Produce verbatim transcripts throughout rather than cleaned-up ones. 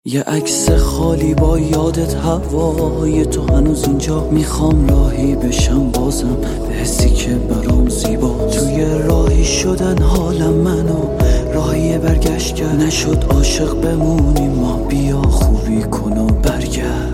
یه عکس خالی با یادت هوای تو هنوز اینجا. میخوام راهی بشم بازم به حسی که برام زیبا. توی راهی شدن حالم منو راهی برگشت کرد. نشد عاشق بمونیم ما، بیا خوبی کن و برگرد.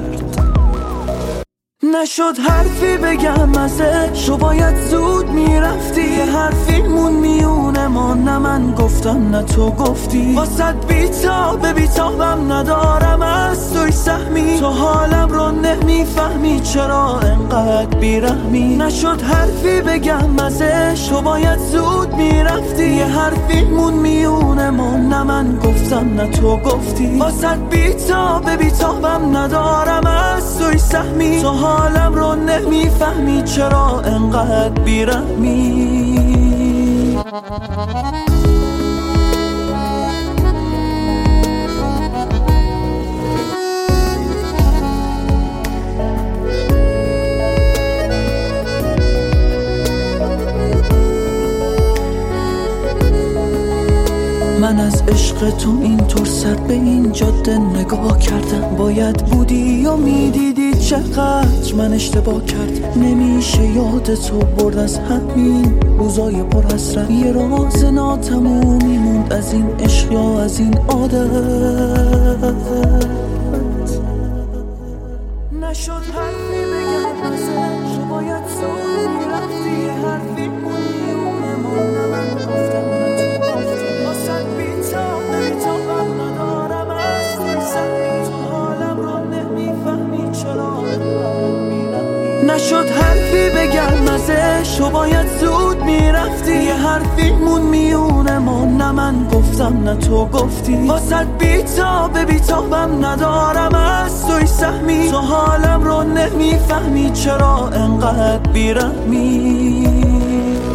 نشد حرفی بگم ازش، تو باید زود میرفتی. یه حرفی مون میونه ما، نه من گفتم نه تو گفتی. واسد بیتاب بیتابم ندارم از توی سهمی. تو حالم رو نمیفهمی چرا انقدر بیرحمی. نشد حرفی بگم ازش، تو باید زود میرفتی. یه حرفی مون میونه ما، نه من گفتم نه تو گفتی. واسد بیتاب بیتابم ندارم از توی سهمی. تو حالم رو نمیفهمی چرا انقدر بیرحمی. من از عشق تو اینطور سر به این جاده نگاه کردم. باید بودی و میدیدی چقدر من اشتباه کرد. نمیشه یاد تو برد از همین روزای پر حسرت. یه راز ناتمومی موند از این عشق یا از این عادت. نشد حرفی بگم ازش، تو باید زود میرفتی. یه حرفی مونیونه ما، نه من گفتم نه تو گفتی. واسد بیتاب بیتابم ندارم از توی سهمی. تو حالم رو نمیفهمی چرا میرم. نشد حرفی بگم ازش، تو باید زود میرفتی. یه حرفی مون میونه ما، نه من گفتم نه تو گفتی. واسد بیتاب بیتابم ندارم از توی سهمی. تو حالم رو نمیفهمی چرا انقدر بیرحمی.